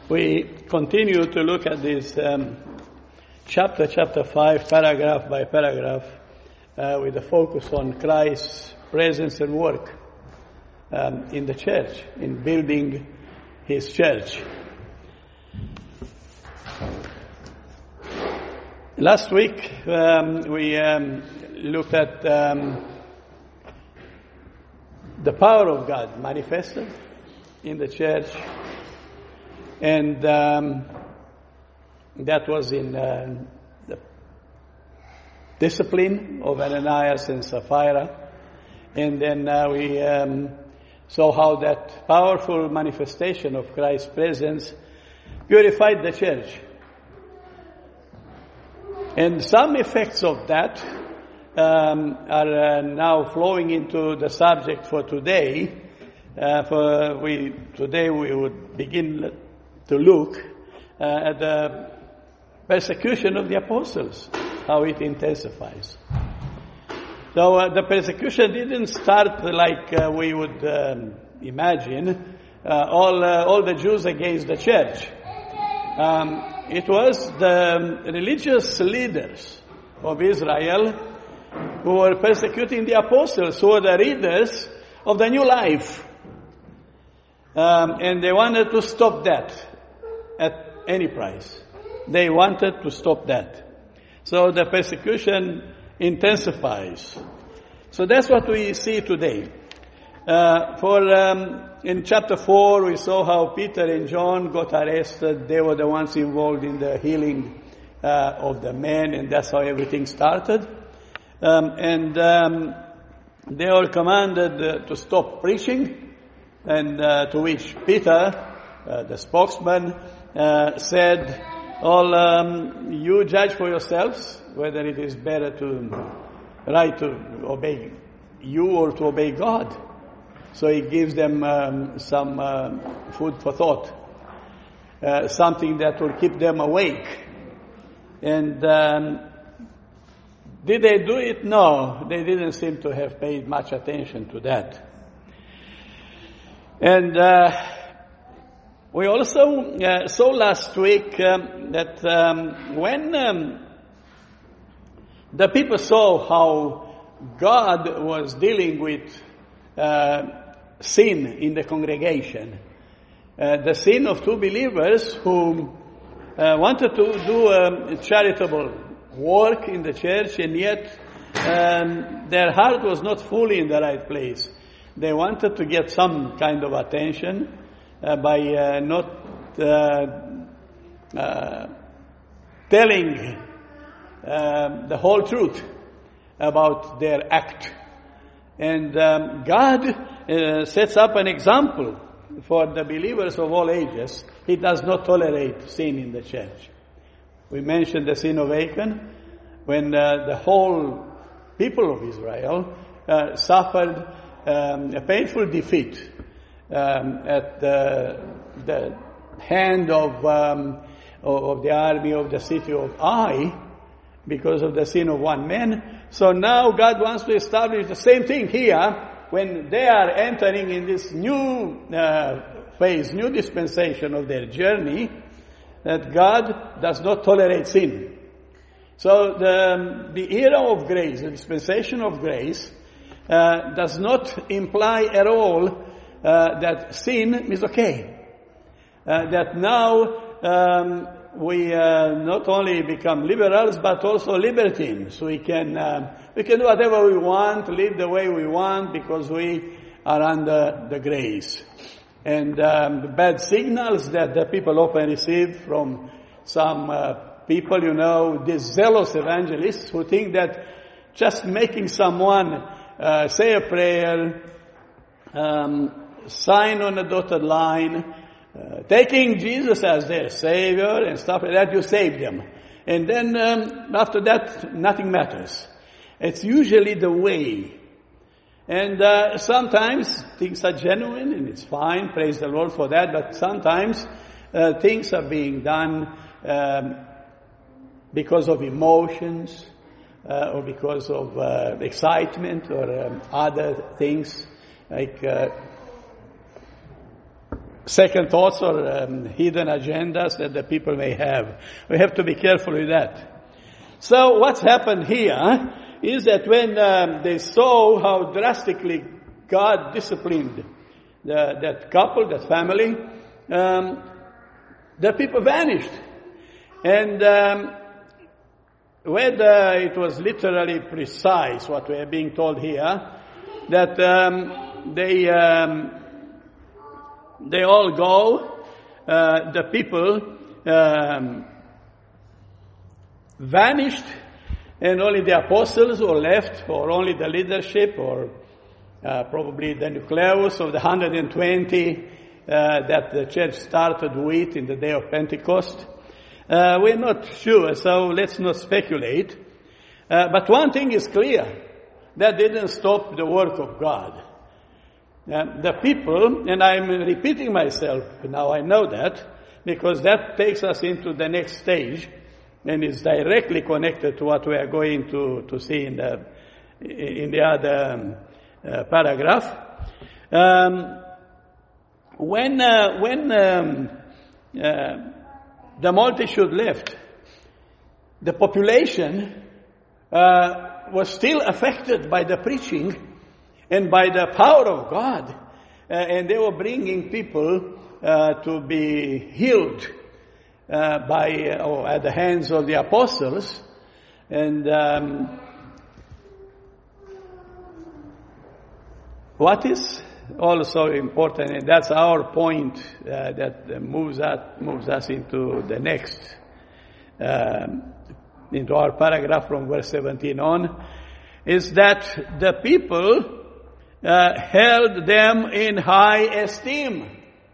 We continue to look at this chapter 5, paragraph by paragraph, with a focus on Christ's presence and work in the church, in building His church. Last week we looked at the power of God manifested in the church, and that was in the discipline of Ananias and Sapphira. And then we saw how that powerful manifestation of Christ's presence purified the church. And some effects of that are now flowing into the subject for today. Today we would begin to look at the persecution of the apostles, how it intensifies. So the persecution didn't start like we would imagine, all the Jews against the church. It was the religious leaders of Israel who were persecuting the apostles, who were the readers of the new life. And they wanted to stop that at any price. They wanted to stop that. So the persecution intensifies. So that's what we see today. In chapter 4, we saw how Peter and John got arrested. They were the ones involved in the healing of the man, and that's how everything started. They were commanded to stop preaching, and to which Peter, the spokesman, said, you judge for yourselves whether it is better to obey you or to obey God. So he gives them some food for thought, something that will keep them awake. And did they do it? No, they didn't seem to have paid much attention to that. And we also saw last week that when the people saw how God was dealing with sin in the congregation, the sin of two believers who wanted to do charitable work in the church, and yet their heart was not fully in the right place. They wanted to get some kind of attention by not telling the whole truth about their act. And God sets up an example for the believers of all ages. He does not tolerate sin in the church. We mentioned the sin of Achan, when the whole people of Israel suffered a painful defeat at the hand of the army of the city of Ai, because of the sin of one man. So now God wants to establish the same thing here when they are entering in this new phase, new dispensation of their journey, that God does not tolerate sin. So the era of grace, the dispensation of grace, does not imply at all that sin is okay. That now we not only become liberals, but also libertines. We can do whatever we want, live the way we want, because we are under the grace. And the bad signals that the people often receive from some people, these zealous evangelists who think that just making someone say a prayer, sign on a dotted line, taking Jesus as their Savior and stuff like that, you save them. And then after that, nothing matters. It's usually the way. And sometimes things are genuine and it's fine, praise the Lord for that, but sometimes things are being done because of emotions or because of excitement or other things like second thoughts or hidden agendas that the people may have. We have to be careful with that. So what's happened here is that when they saw how drastically God disciplined that couple, that family, the people vanished. And whether it was literally precise, what we are being told here, that they all go, the people vanished, and only the apostles were left, or only the leadership, or probably the nucleus of the 120 that the church started with in the day of Pentecost. We're not sure, so let's not speculate. But one thing is clear, that didn't stop the work of God. The people, and I'm repeating myself now, I know that, because that takes us into the next stage, and is directly connected to what we are going to see in the other paragraph. When the multitude left, the population was still affected by the preaching and by the power of God, and they were bringing people to be healed at the hands of the apostles. And what is also important, and that's our point that moves us into the next, into our paragraph from verse 17 on, is that the people held them in high esteem.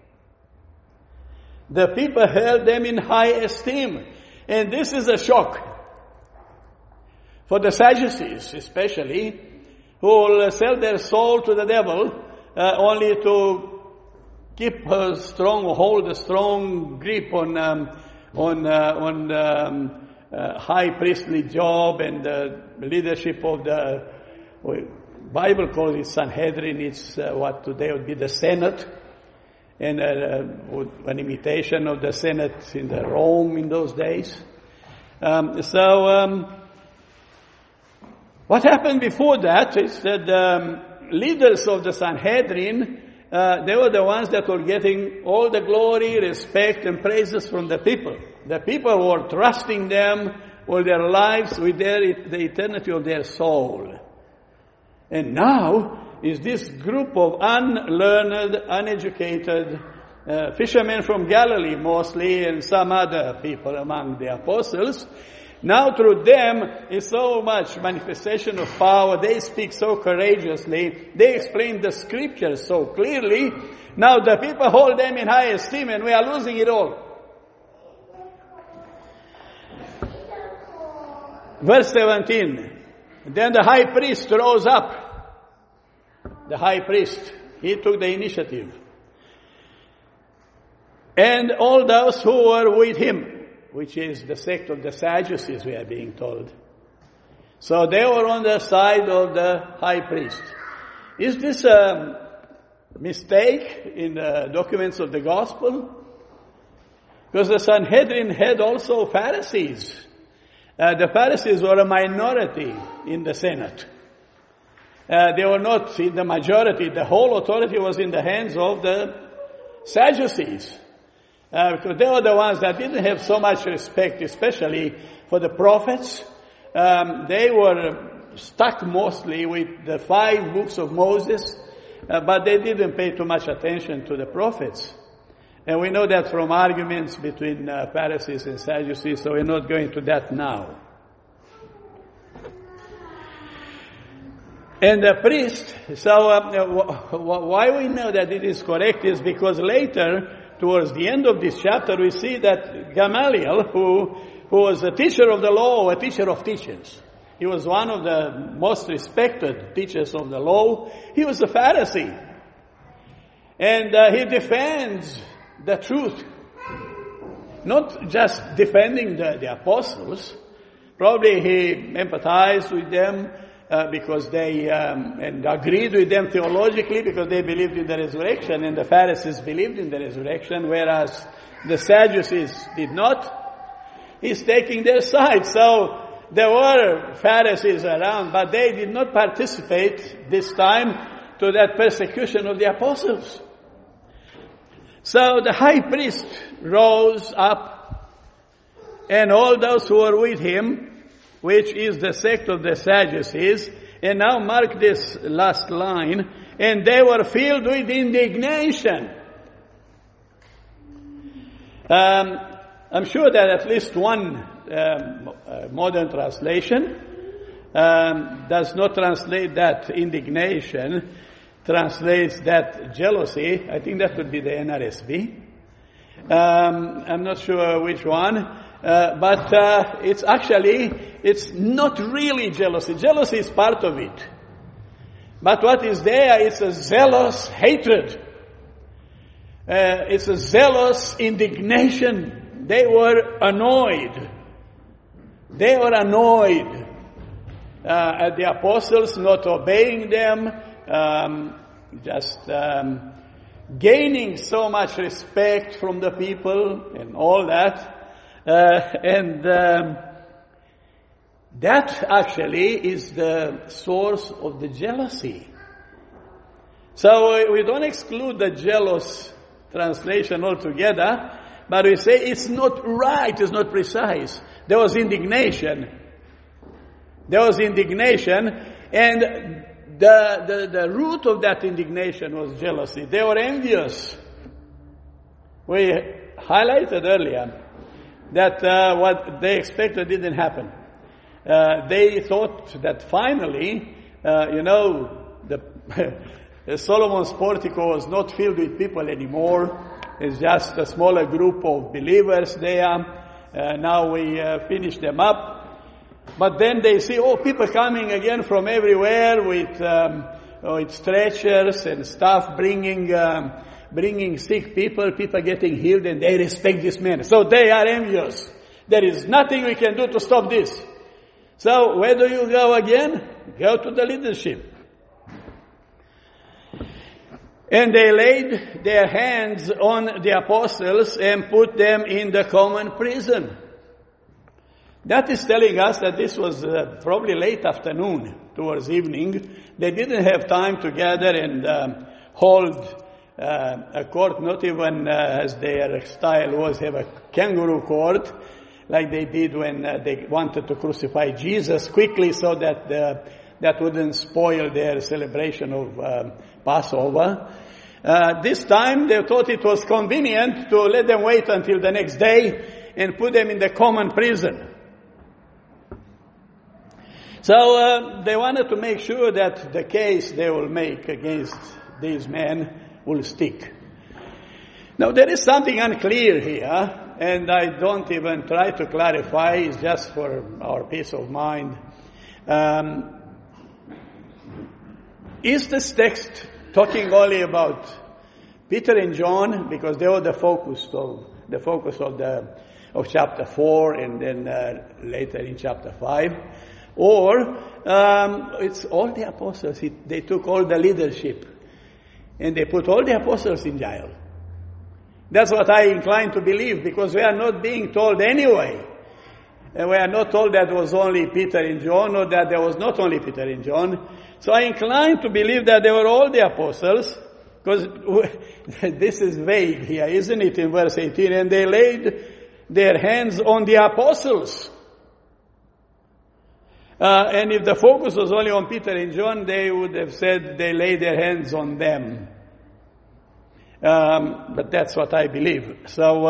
The people held them in high esteem. And this is a shock for the Sadducees, especially, who will sell their soul to the devil only to keep a strong grip on high priestly job and the leadership of the Bible calls it Sanhedrin. It's what today would be the Senate, and an imitation of the Senate in the Rome in those days. What happened before that is that the leaders of the Sanhedrin, they were the ones that were getting all the glory, respect, and praises from the people. The people were trusting them with their lives, with the eternity of their soul. And now is this group of unlearned, uneducated fishermen from Galilee mostly, and some other people among the apostles. Now through them is so much manifestation of power. They speak so courageously. They explain the scriptures so clearly. Now the people hold them in high esteem, and we are losing it all. Verse 17. Then the high priest rose up. The high priest, he took the initiative. And all those who were with him, which is the sect of the Sadducees, we are being told. So they were on the side of the high priest. Is this a mistake in the documents of the gospel? Because the Sanhedrin had also Pharisees. The Pharisees were a minority in the Senate. They were not in the majority. The whole authority was in the hands of the Sadducees. Because they were the ones that didn't have so much respect, especially for the prophets. They were stuck mostly with the 5 books of Moses, but they didn't pay too much attention to the prophets. And we know that from arguments between Pharisees and Sadducees, so we're not going to that now. And the priest, why we know that it is correct is because later, towards the end of this chapter, we see that Gamaliel, who was a teacher of the law, a teacher of teachers. He was one of the most respected teachers of the law. He was a Pharisee. And he defends the truth. Not just defending the apostles. Probably he empathized with them. because they and agreed with them theologically because they believed in the resurrection, and the Pharisees believed in the resurrection, whereas the Sadducees did not. He's taking their side. So there were Pharisees around, but they did not participate this time to that persecution of the apostles. So the high priest rose up, and all those who were with him, which is the sect of the Sadducees, and now mark this last line, and they were filled with indignation. I'm sure that at least one modern translation does not translate that indignation, translates that jealousy. I think that would be the NRSV. I'm not sure which one, but it's not really jealousy. Jealousy is part of it. But what is there is a zealous hatred. It's a zealous indignation. They were annoyed. They were annoyed at the apostles not obeying them, gaining so much respect from the people and all that. That actually is the source of the jealousy. So we don't exclude the jealous translation altogether, but we say it's not right, it's not precise. There was indignation. And the root of that indignation was jealousy. They were envious. We highlighted earlier that what they expected didn't happen. They thought that finally, Solomon's portico was not filled with people anymore. It's just a smaller group of believers there. Now we finish them up. But then they see, people coming again from everywhere with stretchers and stuff, bringing sick people getting healed, and they respect this man. So they are envious. There is nothing we can do to stop this. So where do you go again? Go to the leadership. And they laid their hands on the apostles and put them in the common prison. That is telling us that this was probably late afternoon, towards evening. They didn't have time to gather and hold a court, not even as their style was, have a kangaroo court, like they did when they wanted to crucify Jesus quickly so that that wouldn't spoil their celebration of Passover. This time they thought it was convenient to let them wait until the next day and put them in the common prison. So they wanted to make sure that the case they will make against these men will stick. Now there is something unclear here, and I don't even try to clarify, it's just for our peace of mind. Is this text talking only about Peter and John, because they were the focus of chapter 4 and then later in chapter 5? Or it's all the apostles. They took all the leadership and they put all the apostles in jail. That's what I incline to believe, because we are not being told anyway. And we are not told that it was only Peter and John, or that there was not only Peter and John. So I incline to believe that they were all the apostles, because this is vague here, isn't it, in verse 18? And they laid their hands on the apostles. And if the focus was only on Peter and John, they would have said they laid their hands on them. But that's what I believe. So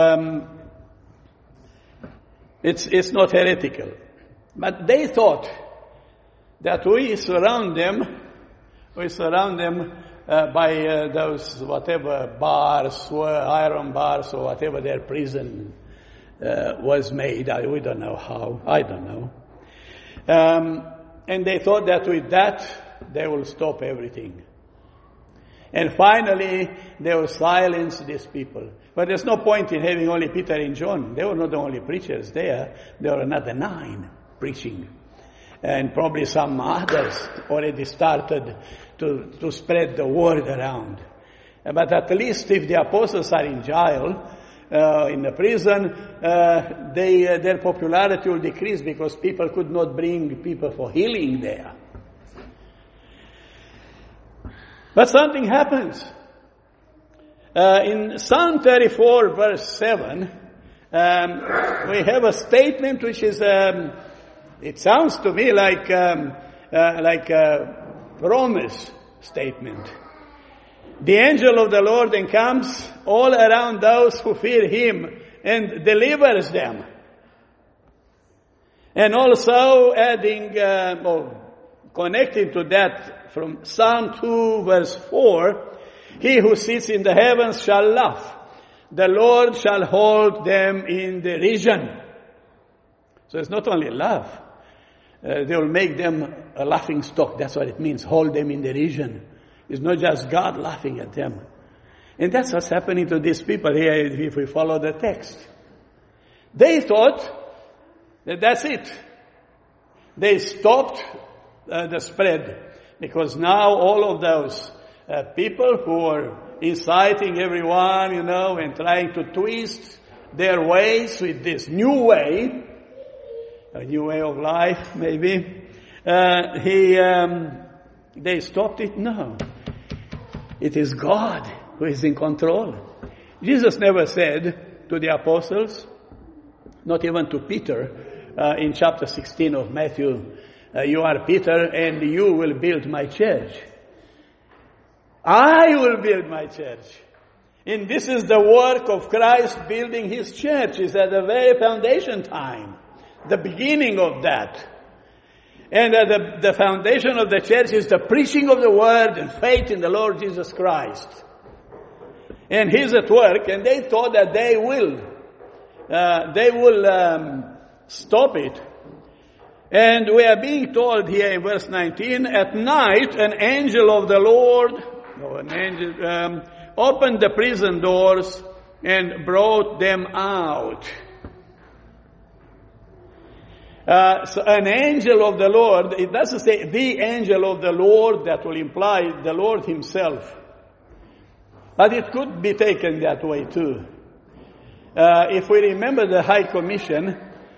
it's not heretical. But they thought that we surround them by those whatever bars, iron bars, or whatever their prison was made. We don't know how. I don't know. And they thought that with that, they will stop everything. And finally, they will silence these people. But there's no point in having only Peter and John. They were not the only preachers there. There were another 9 preaching. And probably some others already started to spread the word around. But at least if the apostles are in jail, in the prison, their popularity will decrease because people could not bring people for healing there. But something happens. In Psalm 34, verse 7, we have a statement which is, it sounds to me like a promise statement. The angel of the Lord encamps all around those who fear him and delivers them. And also adding, or connecting to that from Psalm 2 verse 4, he who sits in the heavens shall laugh. The Lord shall hold them in derision. So it's not only love. They will make them a laughing stock. That's what it means. Hold them in derision. It's not just God laughing at them. And that's what's happening to these people here if we follow the text. They thought that that's it. They stopped the spread because now all of those people who are inciting everyone, and trying to twist their ways with this new way, a new way of life maybe, they stopped it. No. It is God who is in control. Jesus never said to the apostles, not even to Peter, in chapter 16 of Matthew, you are Peter and you will build my church. I will build my church. And this is the work of Christ building his church. It's at the very foundation time, the beginning of that. And the foundation of the church is the preaching of the word and faith in the Lord Jesus Christ. And he's at work, and they thought that they will stop it. And we are being told here in verse 19, at night an angel of the Lord, opened the prison doors and brought them out. So an angel of the Lord, it doesn't say the angel of the Lord, that will imply the Lord himself. But it could be taken that way too. If we remember the High Commission,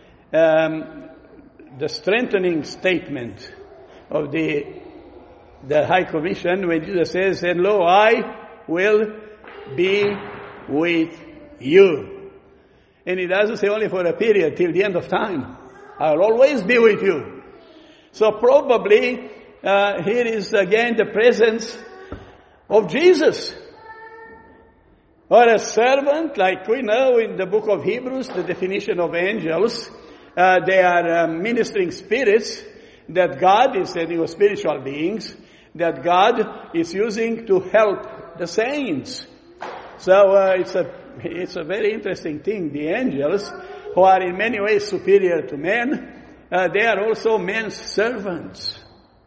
the strengthening statement of the High Commission, when Jesus says, and lo, I will be with you. And it doesn't say only for a period, till the end of time. I'll always be with you. So probably here is again the presence of Jesus. Or a servant, like we know in the book of Hebrews, the definition of angels, they are ministering spirits that God is sending, or spiritual beings, that God is using to help the saints. So it's a very interesting thing. The angels, who are in many ways superior to men, they are also men's servants.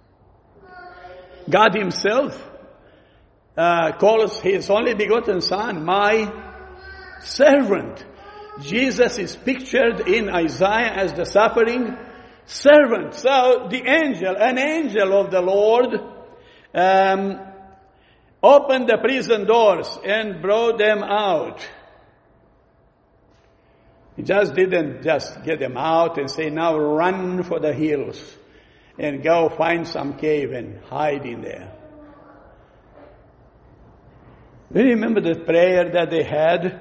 God himself calls his only begotten Son my servant. Jesus is pictured in Isaiah as the suffering servant. So an angel of the Lord, opened the prison doors and brought them out. He just didn't just get them out and say, now run for the hills and go find some cave and hide in there. Do you remember the prayer that they had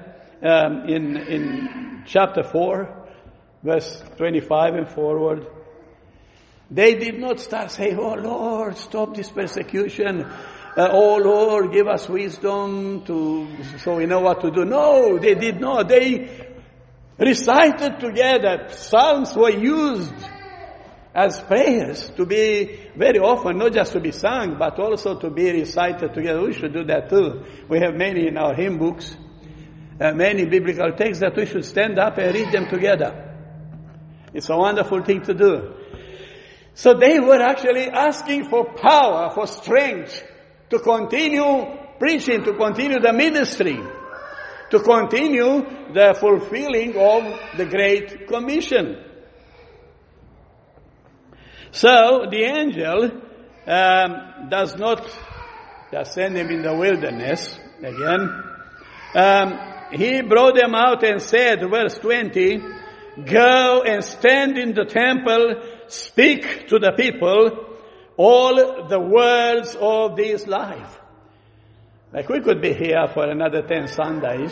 in chapter 4, verse 25 and forward? They did not start saying, oh Lord, stop this persecution. Oh Lord, give us wisdom so we know what to do. No, they did not. They recited together. Psalms were used as prayers to be very often, not just to be sung, but also to be recited together. We should do that too. We have many in our hymn books, many biblical texts that we should stand up and read them together. It's a wonderful thing to do. So they were actually asking for power, for strength, to continue preaching, to continue the ministry, to continue the fulfilling of the Great Commission. So the angel does not just send him in the wilderness again. He brought them out and said, verse 20, go and stand in the temple, speak to the people all the words of this life. Like we could be here for another 10 Sundays,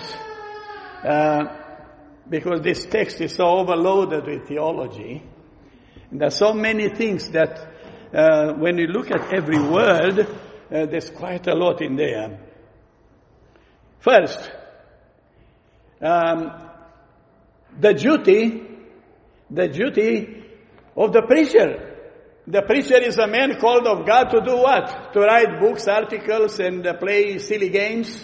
because this text is so overloaded with theology. And there are so many things that when you look at every word, there's quite a lot in there. First, the duty of the preacher. The preacher is a man called of God to do what? To write books, articles, and play silly games?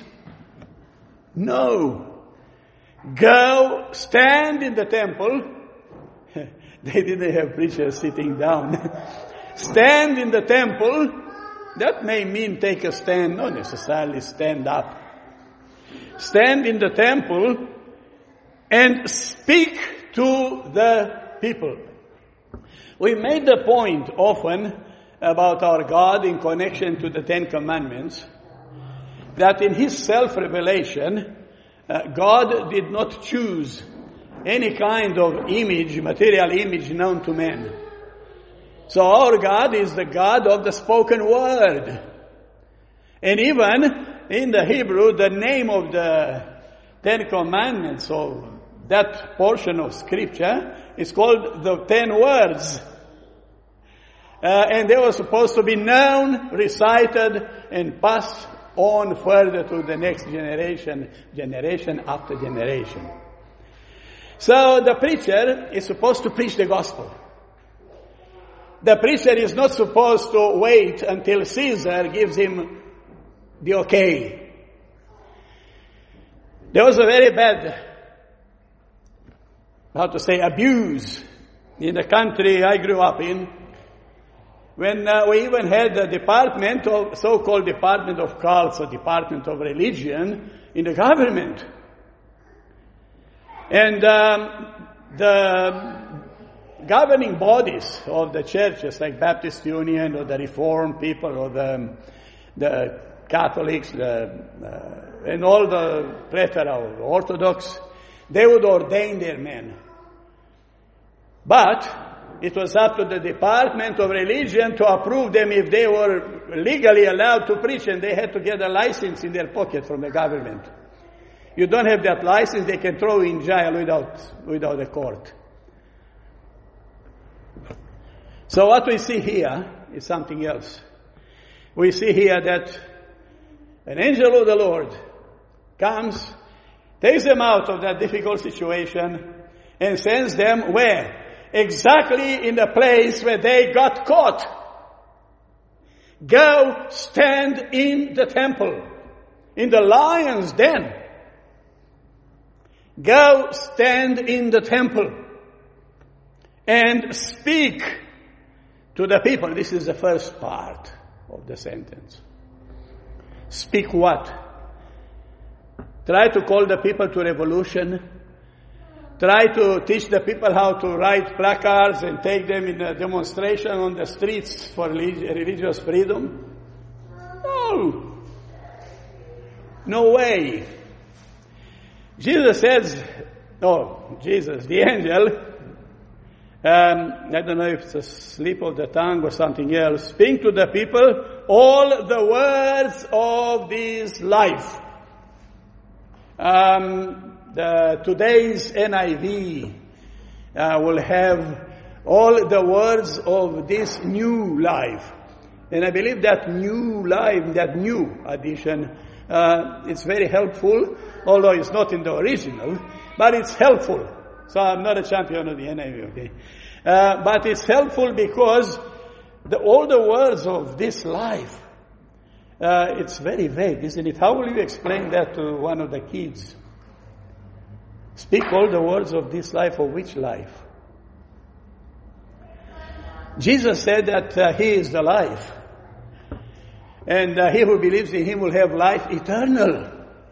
No. Go stand in the temple. They didn't have preachers sitting down. Stand in the temple. That may mean take a stand, not necessarily stand up. Stand in the temple and speak to the people. We made the point often about our God in connection to the Ten Commandments, that in His self-revelation, God did not choose any kind of image, material image known to man. So our God is the God of the spoken word. And even in the Hebrew, the name of the Ten Commandments, or that portion of Scripture, is called the 10 words. And they were supposed to be known, recited, and passed on further to the next generation after generation. So the preacher is supposed to preach the gospel. The preacher is not supposed to wait until Caesar gives him the okay. There was a very bad, abuse in the country I grew up in, when we even had a so-called department of cults, or department of religion in the government. And the governing bodies of the churches, like Baptist Union or the Reformed people or the Catholics and all the plethora of Orthodox, they would ordain their men. But it was up to the Department of Religion to approve them if they were legally allowed to preach, and they had to get a license in their pocket from the government. You don't have that license, they can throw you in jail without a court. So what we see here is something else. We see here that an angel of the Lord comes, takes them out of that difficult situation, and sends them where? Exactly in the place where they got caught. Go stand in the temple, in the lion's den. Go stand in the temple and speak to the people. This is the first part of the sentence. Speak what? Try to call the people to revolution. Try to teach the people how to write placards and take them in a demonstration on the streets for religious freedom? No. No way. The angel, I don't know if it's a slip of the tongue or something else, speak to the people all the words of this life. Today's NIV will have all the words of this new life. And I believe that new life, that new edition, it's very helpful, although it's not in the original, but it's helpful. So I'm not a champion of the NIV, okay? But it's helpful because all the words of this life, it's very vague, isn't it? How will you explain that to one of the kids? Speak all the words of this life, of which life? Jesus said that He is the life. And he who believes in Him will have life eternal.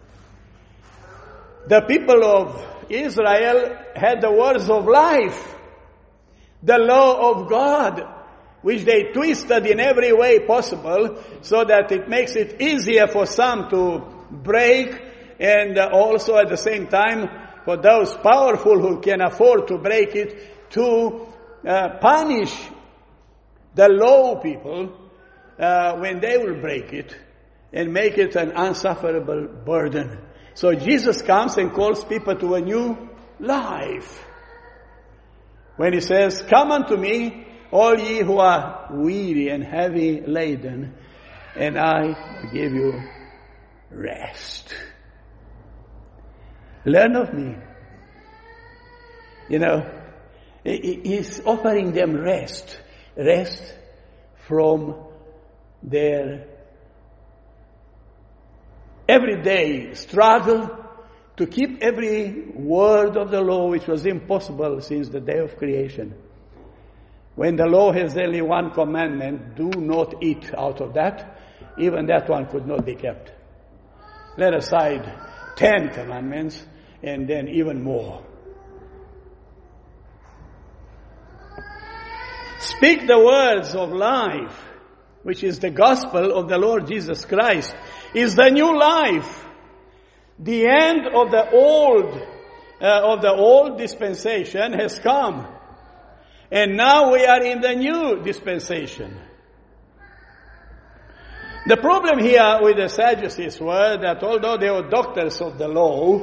The people of Israel had the words of life, the law of God. which they twisted in every way possible so that it makes it easier for some to break, and also at the same time for those powerful who can afford to break it to punish the low people when they will break it and make it an unsufferable burden. So Jesus comes and calls people to a new life. When he says, "Come unto me, all ye who are weary and heavy laden, and I will give you rest." Learn of me. He's offering them rest from their everyday struggle to keep every word of the law, which was impossible since the day of creation. When the law has only one commandment, do not eat out of that, even that one could not be kept. Let aside 10 commandments and then even more. Speak the words of life, which is the gospel of the Lord Jesus Christ, is the new life. The end of the old dispensation has come. And now we are in the new dispensation. The problem here with the Sadducees were that although they were doctors of the law,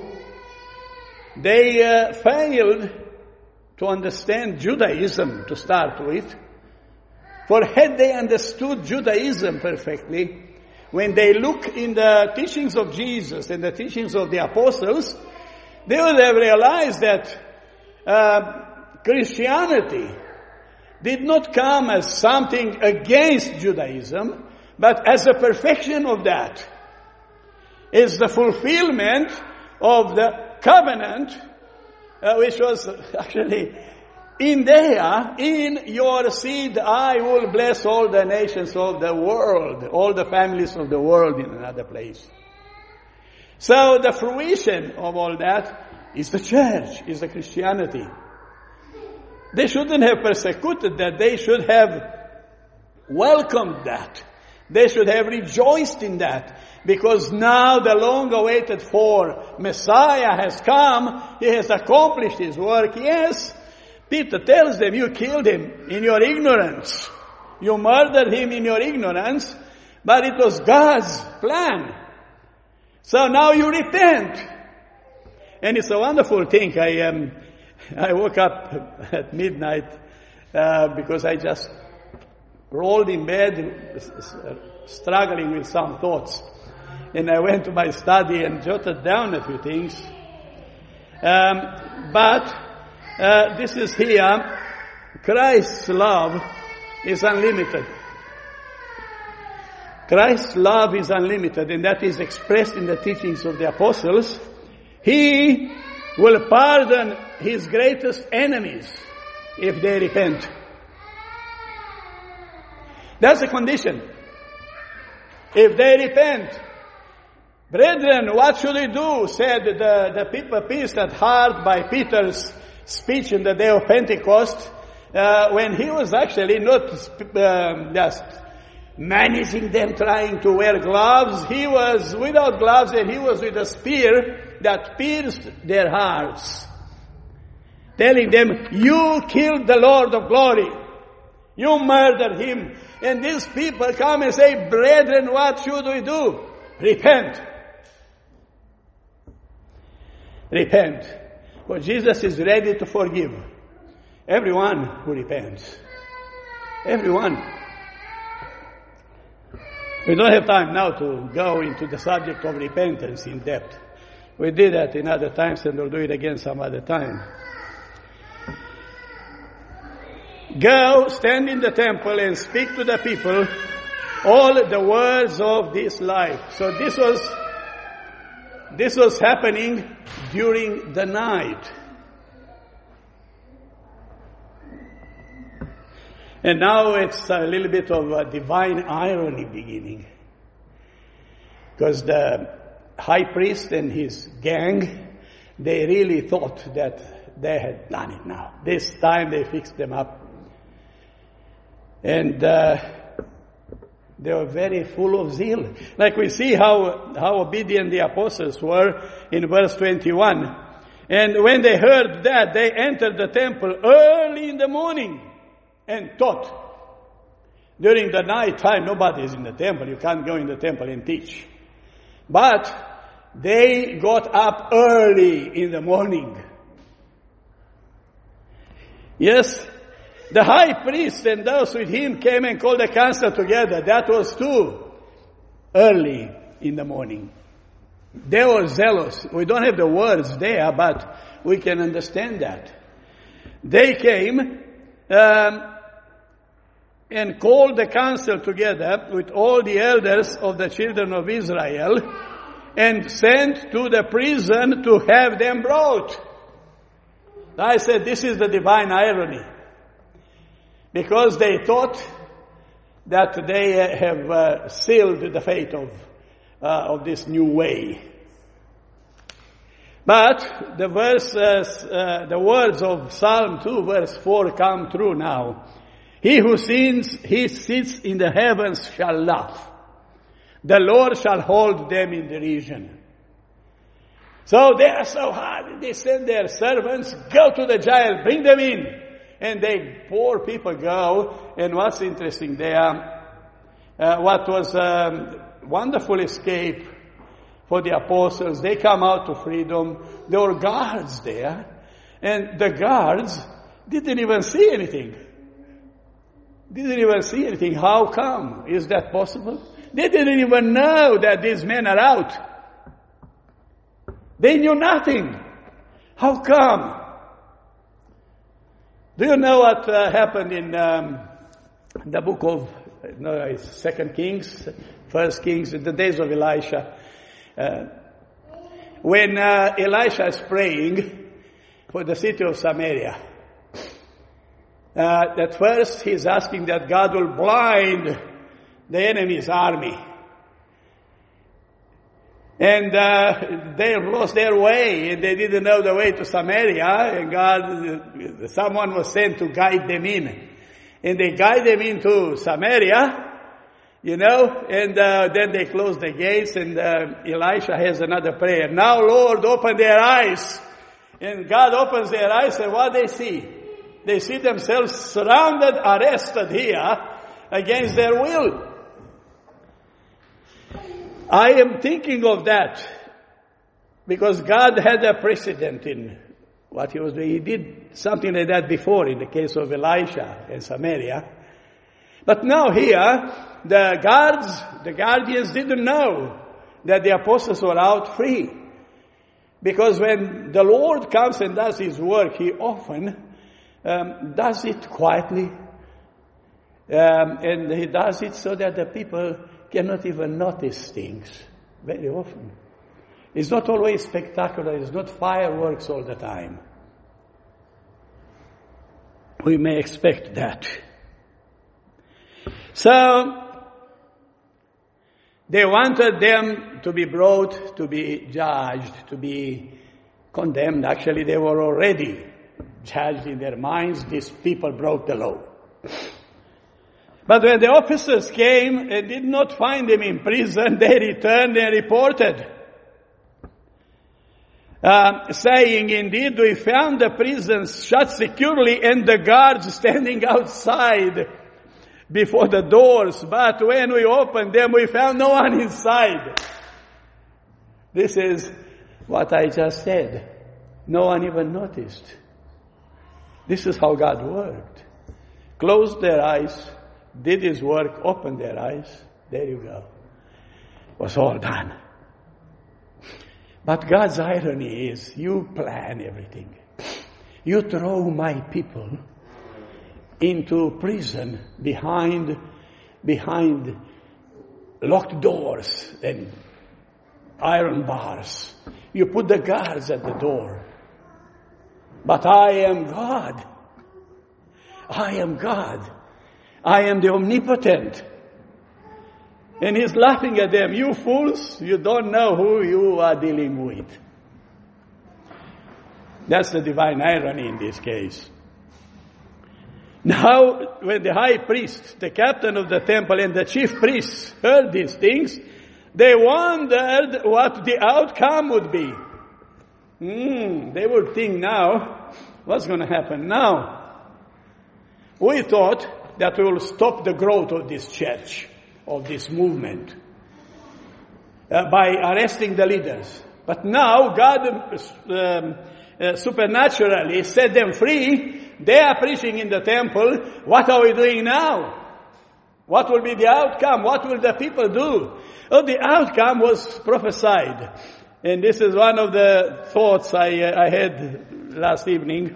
they failed to understand Judaism to start with. For had they understood Judaism perfectly, when they look in the teachings of Jesus and the teachings of the apostles, they would have realized that Christianity did not come as something against Judaism, but as a perfection of that. It's the fulfillment of the covenant, which was actually in your seed I will bless all the nations of the world, all the families of the world in another place. So the fruition of all that is the church, is the Christianity. They shouldn't have persecuted that. They should have welcomed that. They should have rejoiced in that. Because now the long-awaited for Messiah has come. He has accomplished his work. Yes, Peter tells them, you killed him in your ignorance. You murdered him in your ignorance. But it was God's plan. So now you repent. And it's a wonderful thing. I woke up at midnight because I just rolled in bed, struggling with some thoughts. And I went to my study and jotted down a few things. But this is here, Christ's love is unlimited. Christ's love is unlimited, and that is expressed in the teachings of the apostles. He will pardon his greatest enemies if they repent. That's the condition. If they repent. Brethren, what should we do? Said the people pierced at heart by Peter's speech in the day of Pentecost, when he was actually not just managing them trying to wear gloves. He was without gloves, and he was with a spear that pierced their hearts, telling them, you killed the Lord of glory. You murdered him. And these people come and say, brethren, what should we do? Repent. Repent. For Jesus is ready to forgive everyone who repents. Everyone. We don't have time now to go into the subject of repentance in depth. We did that in other times, and we'll do it again some other time. Go, stand in the temple and speak to the people all the words of this life. So this was happening during the night. And now it's a little bit of a divine irony beginning. Because the high priest and his gang, they really thought that they had done it now. This time they fixed them up. And they were very full of zeal. Like we see how obedient the apostles were in verse 21. And when they heard that, they entered the temple early in the morning and taught. During the night time, nobody is in the temple. You can't go in the temple and teach. But they got up early in the morning. Yes, the high priest and those with him came and called the council together. That was too early in the morning. They were zealous. We don't have the words there, but we can understand that. They came and called the council together with all the elders of the children of Israel and sent to the prison to have them brought. I said, this is the divine irony. Because they thought that they have sealed the fate of this new way. But the words of Psalm 2 verse 4 come true now. He who sits in the heavens shall laugh. The Lord shall hold them in derision. So they are so hard. They send their servants, go to the jail, bring them in. And they, poor people, go. And what's interesting there, what was a wonderful escape for the apostles, they come out to freedom. There were guards there. And the guards didn't even see anything. How come? Is that possible? They didn't even know that these men are out. They knew nothing. How come? Do you know what happened in the book of 2 Kings, 1 Kings, in the days of Elisha? When Elisha is praying for the city of Samaria, at first he's asking that God will blind the enemy's army. And they lost their way, and they didn't know the way to Samaria, and someone was sent to guide them in. And they guide them into Samaria, and then they close the gates, and Elisha has another prayer. Now, Lord, open their eyes. And God opens their eyes, and what they see? They see themselves surrounded, arrested here, against their will. I am thinking of that because God had a precedent in what he was doing. He did something like that before in the case of Elisha in Samaria. But now here, the guardians didn't know that the apostles were out free. Because when the Lord comes and does his work, he often does it quietly. And he does it so that the people cannot even notice things very often. It's not always spectacular. It's not fireworks all the time. We may expect that. So, they wanted them to be brought, to be judged, to be condemned. Actually, they were already judged in their minds. These people broke the law. But when the officers came and did not find them in prison, they returned and reported, saying, indeed, we found the prisons shut securely and the guards standing outside before the doors. But when we opened them, we found no one inside. This is what I just said. No one even noticed. This is how God worked. Closed their eyes, did his work, opened their eyes. There you go. Was all done. But God's irony is, you plan everything. You throw my people into prison behind locked doors and iron bars. You put the guards at the door. But I am God. I am God. I am the omnipotent. And he's laughing at them. You fools, you don't know who you are dealing with. That's the divine irony in this case. Now, when the high priest, the captain of the temple, and the chief priests heard these things, they wondered what the outcome would be. They would think now, what's going to happen now? We thought that we will stop the growth of this church, of this movement, by arresting the leaders. But now God supernaturally set them free. They are preaching in the temple. What are we doing now? What will be the outcome? What will the people do? Oh, the outcome was prophesied. And this is one of the thoughts I had last evening.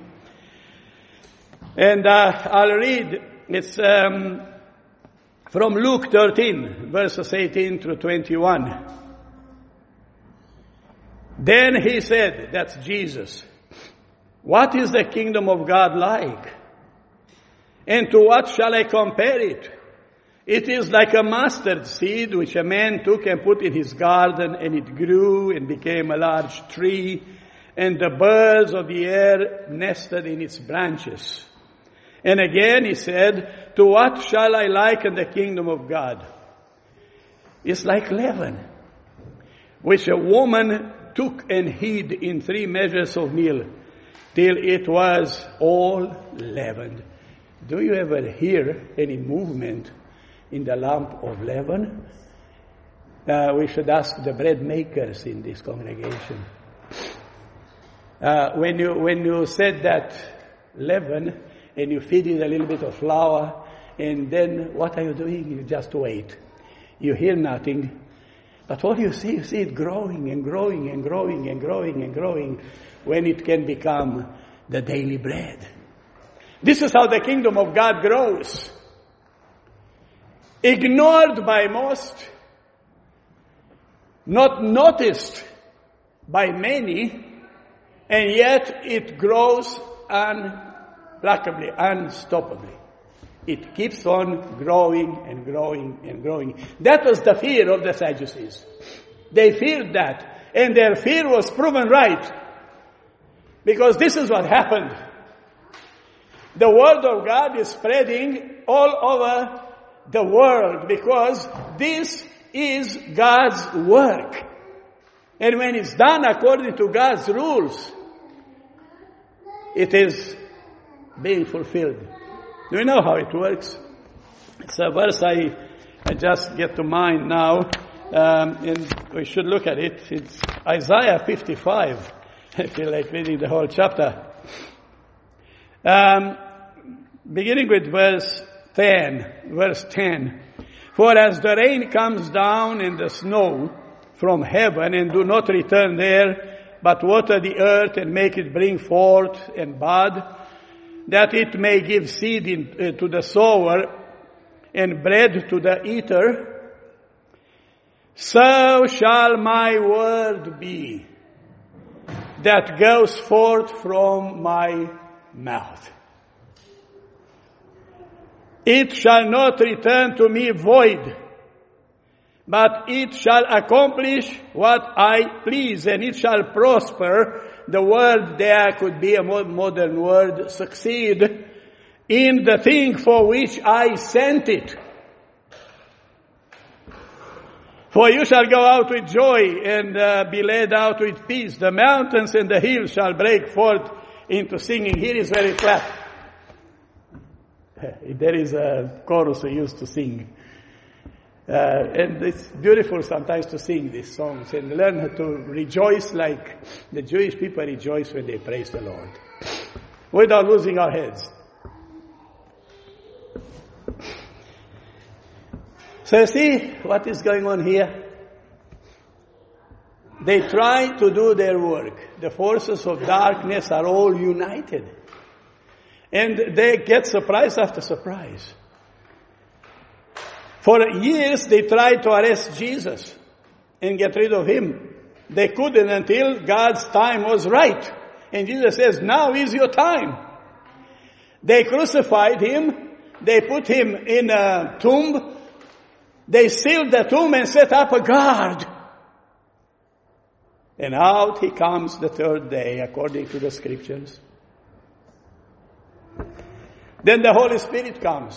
And I'll read. It's from Luke 13, verses 18 through 21. Then he said, that's Jesus, what is the kingdom of God like? And to what shall I compare it? It is like a mustard seed which a man took and put in his garden, and it grew and became a large tree, and the birds of the air nested in its branches. And again he said, to what shall I liken the kingdom of God? It's like leaven, which a woman took and hid in 3 measures of meal, till it was all leavened. Do you ever hear any movement in the lump of leaven? We should ask the bread makers in this congregation. When you said that leaven, and you feed it a little bit of flour, and then what are you doing? You just wait. You hear nothing. But what you see it growing and growing and growing and growing and growing, when it can become the daily bread. This is how the kingdom of God grows. Ignored by most, not noticed by many, and yet it grows unblockably, unstoppably. It keeps on growing and growing and growing. That was the fear of the Sadducees. They feared that, and their fear was proven right. Because this is what happened. The word of God is spreading all over the world because this is God's work. And when it's done according to God's rules, it is being fulfilled. Do you know how it works? It's a verse I just get to mind now, and we should look at it. It's Isaiah 55. I feel like reading the whole chapter. Beginning with verse 10. For as the rain comes down and the snow from heaven and do not return there, but water the earth and make it bring forth and bud, that it may give seed to the sower and bread to the eater, so shall my word be that goes forth from my mouth. It shall not return to me void, but it shall accomplish what I please, and it shall prosper. The word there could be a more modern word, succeed, in the thing for which I sent it. For you shall go out with joy and be led out with peace. The mountains and the hills shall break forth into singing. Here is where it claps. There is a chorus we used to sing. And it's beautiful sometimes to sing these songs and learn how to rejoice like the Jewish people rejoice when they praise the Lord, without losing our heads. So you see what is going on here? They try to do their work. The forces of darkness are all united. And they get surprise after surprise. For years they tried to arrest Jesus and get rid of him. They couldn't until God's time was right. And Jesus says, now is your time. They crucified him. They put him in a tomb. They sealed the tomb and set up a guard. And out he comes the third day, according to the scriptures. Then the Holy Spirit comes.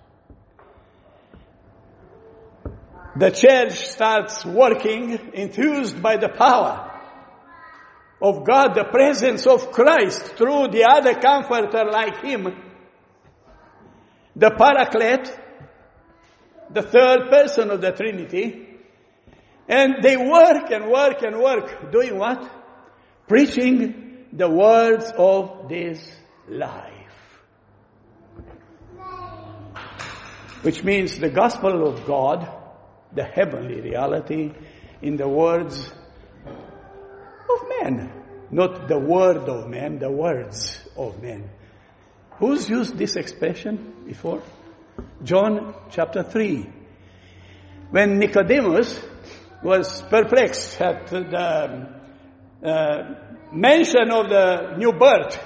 The church starts working, enthused by the power of God, the presence of Christ through the other comforter like Him, the Paraclete, the third person of the Trinity. And they work and work and work. Doing what? Preaching the words of this life. Which means the gospel of God, the heavenly reality, in the words of men. Not the word of man, the words of men. Who's used this expression before? John chapter 3. When Nicodemus was perplexed at the mention of the new birth,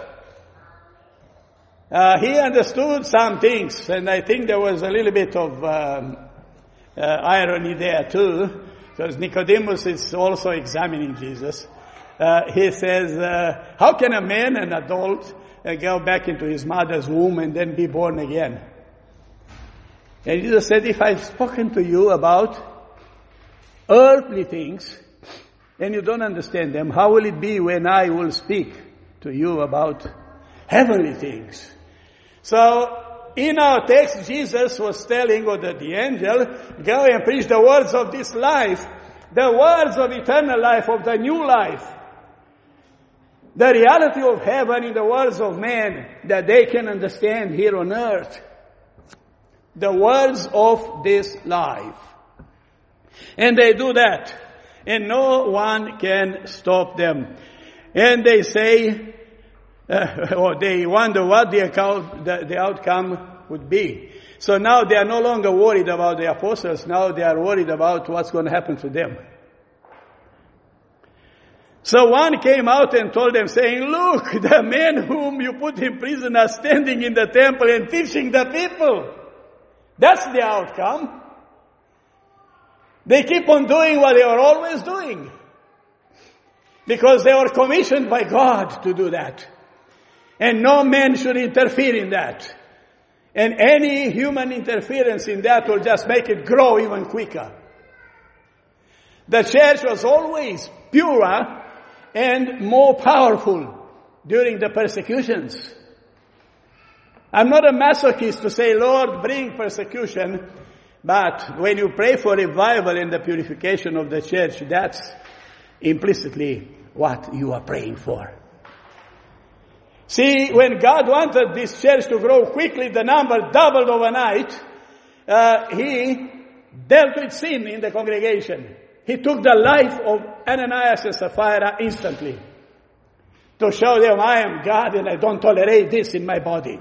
he understood some things, and I think there was a little bit of irony there too, because Nicodemus is also examining Jesus. He says, how can a man, an adult, go back into his mother's womb and then be born again? And Jesus said, if I've spoken to you about earthly things and you don't understand them, how will it be when I will speak to you about heavenly things? So, in our text, Jesus was telling, or the angel, go and preach the words of this life, the words of eternal life, of the new life. The reality of heaven in the words of man that they can understand here on earth. The words of this life. And they do that. And no one can stop them. And they say, or they wonder what the outcome would be. So now they are no longer worried about the apostles. Now they are worried about what's going to happen to them. So one came out and told them, saying, look, the men whom you put in prison are standing in the temple and teaching the people. That's the outcome. They keep on doing what they are always doing. Because they were commissioned by God to do that. And no man should interfere in that. And any human interference in that will just make it grow even quicker. The church was always purer and more powerful during the persecutions. I'm not a masochist to say, Lord, bring persecution. But when you pray for revival and the purification of the church, that's implicitly what you are praying for. See, when God wanted this church to grow quickly, the number doubled overnight. He dealt with sin in the congregation. He took the life of Ananias and Sapphira instantly to show them, I am God and I don't tolerate this in my body.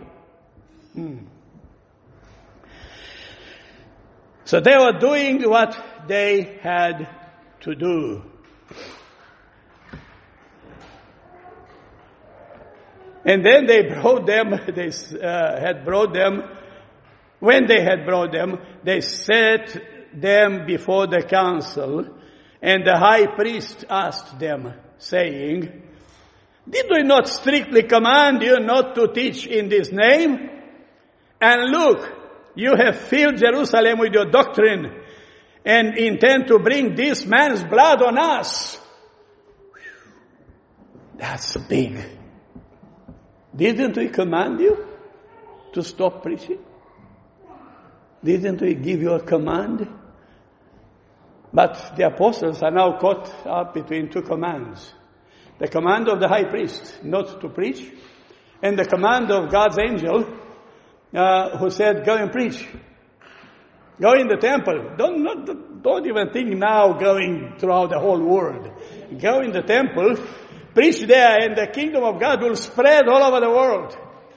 So they were doing what they had to do. And then they brought them, when they had brought them, they set them before the council, and the high priest asked them, saying, did we not strictly command you not to teach in this name? And look, you have filled Jerusalem with your doctrine, and intend to bring this man's blood on us. That's big. Didn't we command you to stop preaching? Didn't we give you a command? But the apostles are now caught up between two commands. The command of the high priest not to preach, and the command of God's angel who said, go and preach. Go in the temple. Don't even think now going throughout the whole world. Go in the temple, preach there, and the kingdom of God will spread all over the world.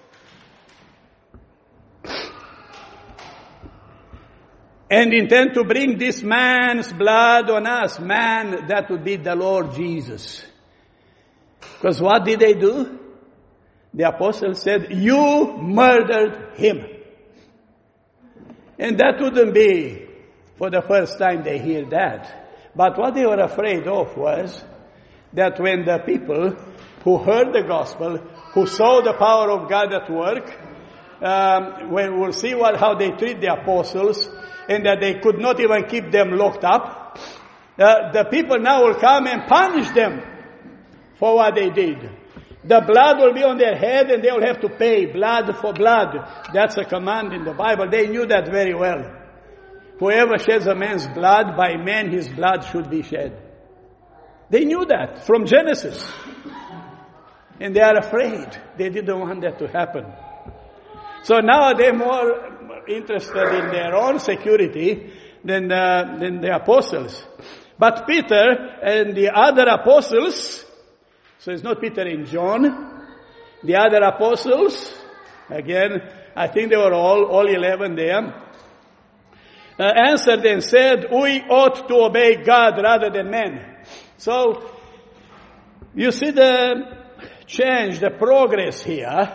And intend to bring this man's blood on us. Man, that would be the Lord Jesus. Because what did they do? The apostles said, you murdered him. And that wouldn't be for the first time they hear that. But what they were afraid of was that when the people who heard the gospel, who saw the power of God at work, when we'll see how they treat the apostles, and that they could not even keep them locked up. The people now will come and punish them for what they did. The blood will be on their head and they will have to pay blood for blood. That's a command in the Bible. They knew that very well. Whoever sheds a man's blood, by man his blood should be shed. They knew that from Genesis. And they are afraid. They didn't want that to happen. So now they're more interested in their own security than the apostles. But Peter and the other apostles, so it's not Peter and John, the other apostles, again, I think they were all 11 there, answered and said, we ought to obey God rather than men. So, you see the change, the progress here.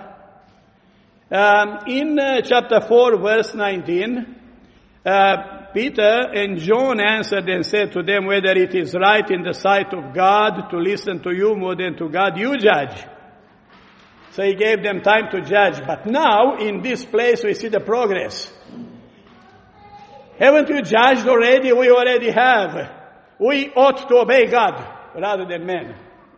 In chapter 4, verse 19, Peter and John answered and said to them, whether it is right in the sight of God to listen to you more than to God, you judge. So he gave them time to judge. But now, in this place, we see the progress. Haven't you judged already? We already have. We ought to obey God rather than men.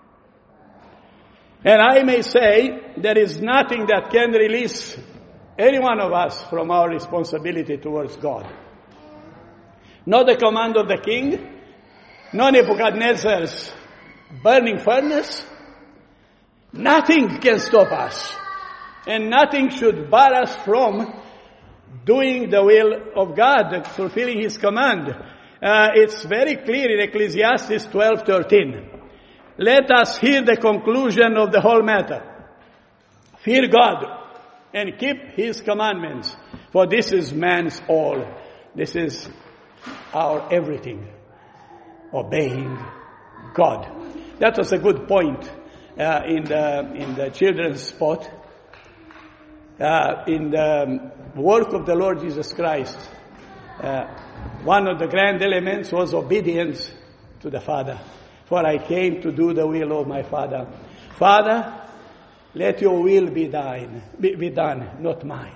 And I may say, there is nothing that can release any one of us from our responsibility towards God. Not the command of the king, not Nebuchadnezzar's burning furnace. Nothing can stop us. And nothing should bar us from doing the will of God, fulfilling His command. It's very clear in Ecclesiastes 12:13. Let us hear the conclusion of the whole matter. Fear God and keep His commandments, for this is man's all. This is our everything. Obeying God. That was a good point in the children's spot. In the work of the Lord Jesus Christ, one of the grand elements was obedience to the Father. For I came to do the will of my Father. Father, let your will be done, not mine.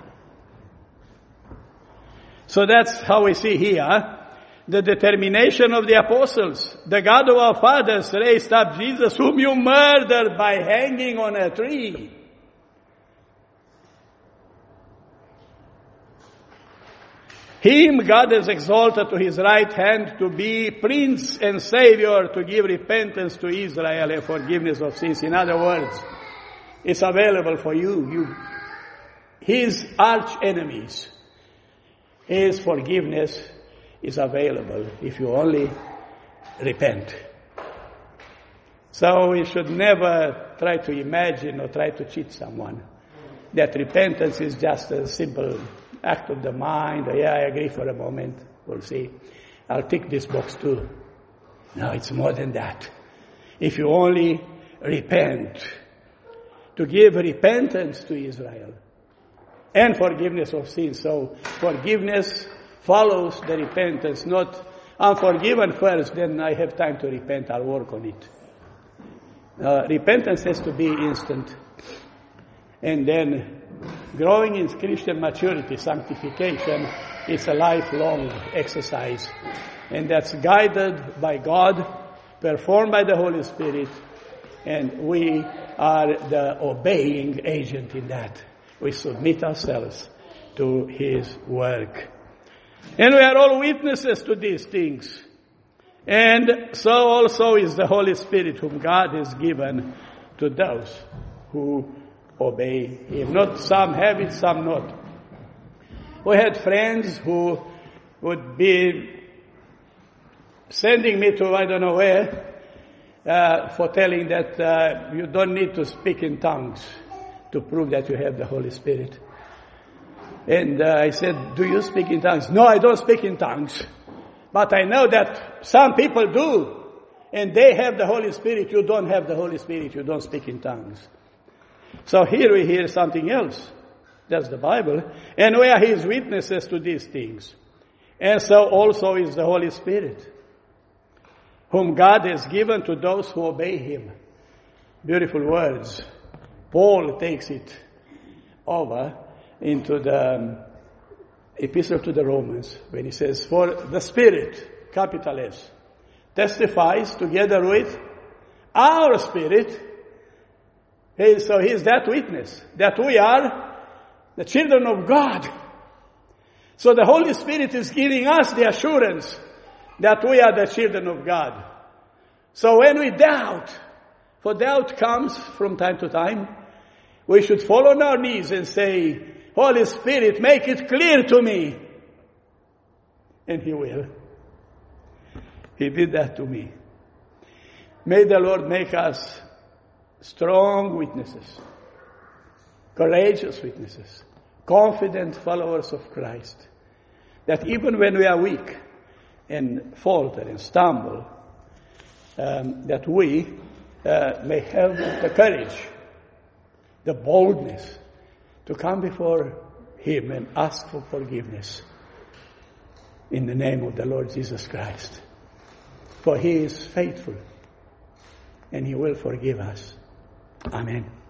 So that's how we see here the determination of the apostles. The God of our fathers raised up Jesus, whom you murdered by hanging on a tree. Him God has exalted to His right hand to be Prince and Savior, to give repentance to Israel and forgiveness of sins. In other words, it's available for you. His arch enemies. His forgiveness is available if you only repent. So we should never try to imagine or try to cheat someone that repentance is just a simple act of the mind. Yeah, I agree for a moment. We'll see. I'll tick this box too. No, it's more than that. If you only repent, to give repentance to Israel and forgiveness of sins. So forgiveness follows the repentance, not I'm forgiven first, then I have time to repent, I'll work on it. Repentance has to be instant. And then growing in Christian maturity, sanctification, is a lifelong exercise. And that's guided by God, performed by the Holy Spirit, and we are the obeying agent in that. We submit ourselves to His work. And we are all witnesses to these things. And so also is the Holy Spirit, whom God has given to those who obey Him. Not some have it, some not. We had friends who would be sending me to I don't know where for telling that you don't need to speak in tongues to prove that you have the Holy Spirit. And I said, do you speak in tongues? No, I don't speak in tongues. But I know that some people do. And they have the Holy Spirit. You don't have the Holy Spirit. You don't speak in tongues. So here we hear something else. That's the Bible. And we are His witnesses to these things. And so also is the Holy Spirit, whom God has given to those who obey Him. Beautiful words. Paul takes it over into the Epistle to the Romans when he says, for the Spirit, capital S, testifies together with our spirit. So he is that witness that we are the children of God. So the Holy Spirit is giving us the assurance that we are the children of God. So when we doubt, for doubt comes from time to time, we should fall on our knees and say, Holy Spirit, make it clear to me. And He will. He did that to me. May the Lord make us strong witnesses, courageous witnesses, confident followers of Christ, that even when we are weak and falter and stumble, that we may have the courage, the boldness to come before Him and ask for forgiveness in the name of the Lord Jesus Christ. For He is faithful and He will forgive us. Amen.